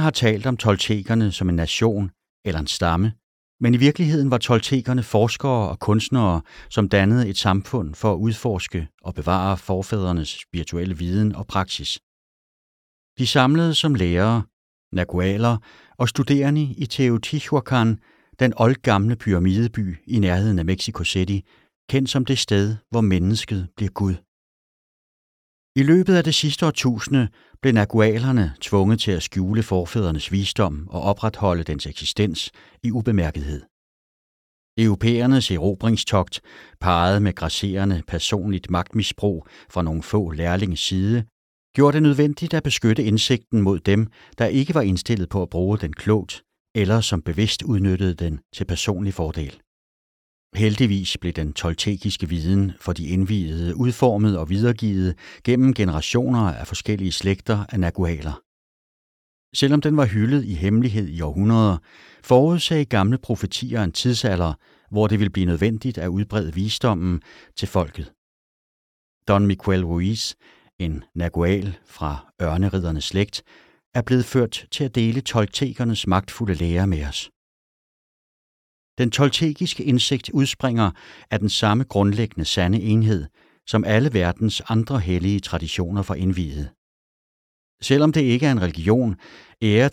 har talt om toltekerne som en nation eller en stamme, men i virkeligheden var toltekerne forskere og kunstnere, som dannede et samfund for at udforske og bevare forfædrenes spirituelle viden og praksis. De samlede som lærere, nagualer og studerende i Teotihuacan, den oldgamle pyramideby i nærheden af Mexico City, kendt som det sted, hvor mennesket bliver Gud. I løbet af det sidste årtusinde blev nagualerne tvunget til at skjule forfædrenes visdom og opretholde dens eksistens i ubemærkethed. Europæernes erobringstogt, parret med grasserende personligt magtmisbrug fra nogle få lærlinges side, gjorde det nødvendigt at beskytte indsigten mod dem, der ikke var indstillet på at bruge den klogt, eller som bevidst udnyttede den til personlig fordel. Heldigvis blev den toltekiske viden for de indviede udformet og videregivet gennem generationer af forskellige slægter af nagualer. Selvom den var hyldet i hemmelighed i århundreder, forudsagde gamle profetier en tidsalder, hvor det ville blive nødvendigt at udbrede visdommen til folket. Don Miguel Ruiz, en nagual fra ørneriddernes slægt, er blevet ført til at dele toltekernes magtfulde lære med os. Den toltekiske indsigt udspringer af den samme grundlæggende sande enhed, som alle verdens andre hellige traditioner for indviede. Selvom det ikke er en religion, ærer